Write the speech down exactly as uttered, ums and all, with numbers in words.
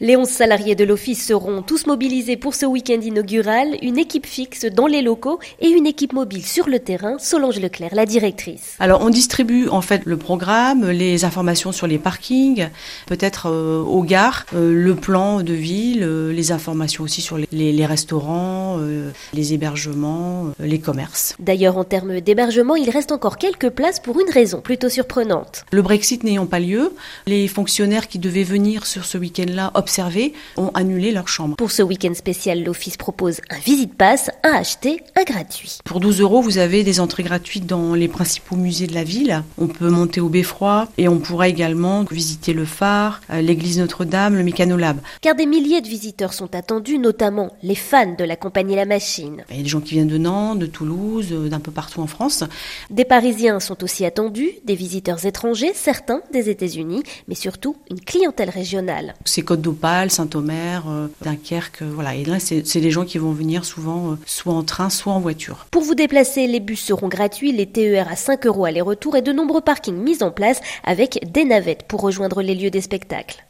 Les onze salariés de l'Office seront tous mobilisés pour ce week-end inaugural, une équipe fixe dans les locaux et une équipe mobile sur le terrain. Solange Leclerc, la directrice. Alors on distribue en fait le programme, les informations sur les parkings, peut-être euh, aux gares, euh, le plan de ville, euh, les informations aussi sur les, les, les restaurants, euh, les hébergements, euh, les commerces. D'ailleurs, en termes d'hébergement, il reste encore quelques places pour une raison plutôt surprenante. Le Brexit n'ayant pas lieu, les fonctionnaires qui devaient venir sur ce week-end-là observer ont annulé leur chambre. Pour ce week-end spécial, l'Office propose un visite pass, un acheté, un gratuit. Pour douze euros, vous avez des entrées gratuites dans les principaux musées de la ville. On peut monter au Beffroi et on pourra également visiter le phare, l'église Notre-Dame, le Mécanolab. Car des milliers de visiteurs sont attendus, notamment les fans de la compagnie La Machine. Il y a des gens qui viennent de Nantes, de Toulouse, d'un peu partout en France. Des Parisiens sont aussi attendus, des visiteurs étrangers, certains des États-Unis, mais surtout une clientèle régionale. C'est Côte d'Opale, Saint-Omer, euh, Dunkerque, euh, voilà. Et là, c'est, c'est des gens qui vont venir souvent, euh, soit en train, soit en voiture. Pour vous déplacer, les bus seront gratuits, les T E R à cinq euros aller-retour et de nombreux parkings mis en place avec des navettes pour rejoindre les lieux des spectacles.